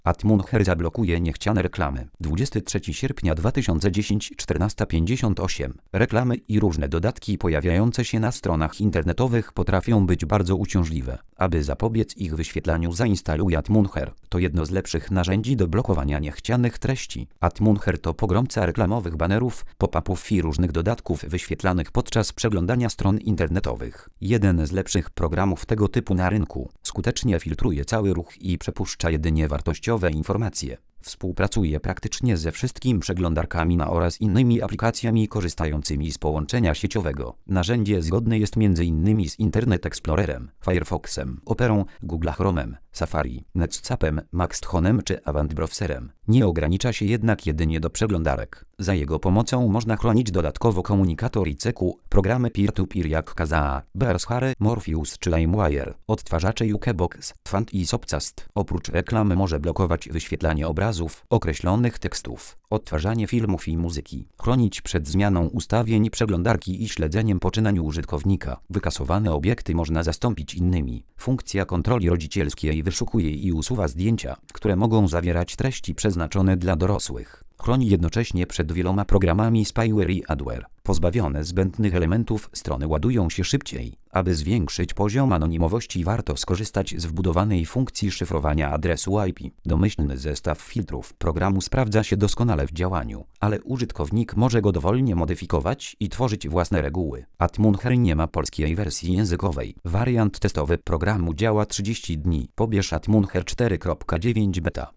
AdMoonher zablokuje niechciane reklamy. 23 sierpnia 2010 14:58. Reklamy i różne dodatki pojawiające się na stronach internetowych potrafią być bardzo uciążliwe. Aby zapobiec ich wyświetlaniu, zainstaluj AdMoonher. To jedno z lepszych narzędzi do blokowania niechcianych treści. AdMoonher to pogromca reklamowych banerów, pop-upów i różnych dodatków wyświetlanych podczas przeglądania stron internetowych. Jeden z lepszych programów tego typu na rynku. Skutecznie filtruje cały ruch i przepuszcza jedynie wartościowe informacje. Współpracuje praktycznie ze wszystkimi przeglądarkami oraz innymi aplikacjami korzystającymi z połączenia sieciowego. Narzędzie zgodne jest m.in. z Internet Explorerem, Firefoxem, Operą, Google Chromem, Safari, Netscapem, Maxthonem czy Avant Browserem. Nie ogranicza się jednak jedynie do przeglądarek. Za jego pomocą można chronić dodatkowo komunikator ICQ, programy peer-to-peer jak Kazaa, Bearshare, Morpheus czy LimeWire, odtwarzacze Jukebox, Fant i Sopcast. Oprócz reklam może blokować wyświetlanie obrazów, określonych tekstów, odtwarzanie filmów i muzyki. Chronić przed zmianą ustawień przeglądarki i śledzeniem poczynań użytkownika. Wykasowane obiekty można zastąpić innymi. Funkcja kontroli rodzicielskiej wyszukuje i usuwa zdjęcia, które mogą zawierać treści przeznaczone dla dorosłych. Chroni jednocześnie przed wieloma programami spyware i adware. Pozbawione zbędnych elementów strony ładują się szybciej. Aby zwiększyć poziom anonimowości, warto skorzystać z wbudowanej funkcji szyfrowania adresu IP. Domyślny zestaw filtrów programu sprawdza się doskonale w działaniu, ale użytkownik może go dowolnie modyfikować i tworzyć własne reguły. AdMoonher nie ma polskiej wersji językowej. Wariant testowy programu działa 30 dni. Pobierz AdMoonher 4.9 beta.